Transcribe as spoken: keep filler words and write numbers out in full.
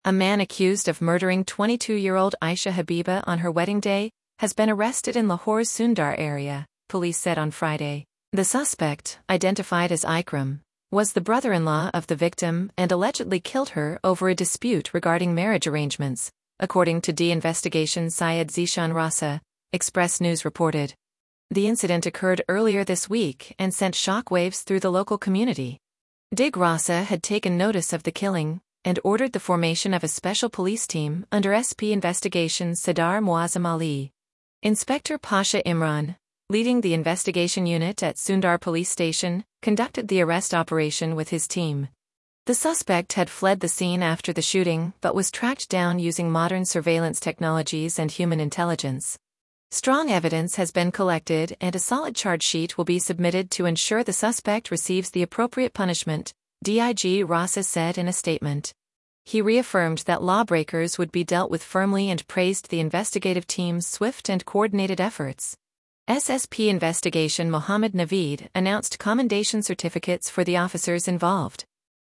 A man accused of murdering twenty-two-year-old Aisha Habiba on her wedding day has been arrested in Lahore's Sundar area, police said on Friday. The suspect, identified as Ikram, was the brother-in-law of the victim and allegedly killed her over a dispute regarding marriage arrangements, according to D investigation Syed Zishan Rasa, Express News reported. The incident occurred earlier this week and sent shockwaves through the local community. Dig Rasa had taken notice of the killing and ordered the formation of a special police team under S P Investigations Sadar Muazzam Ali. Inspector Pasha Imran, leading the investigation unit at Sundar Police Station, conducted the arrest operation with his team. The suspect had fled the scene after the shooting but was tracked down using modern surveillance technologies and human intelligence. Strong evidence has been collected and a solid charge sheet will be submitted to ensure the suspect receives the appropriate punishment, D I G Rasa said in a statement. He reaffirmed that lawbreakers would be dealt with firmly and praised the investigative team's swift and coordinated efforts. S S P Investigation Mohammed Naveed announced commendation certificates for the officers involved.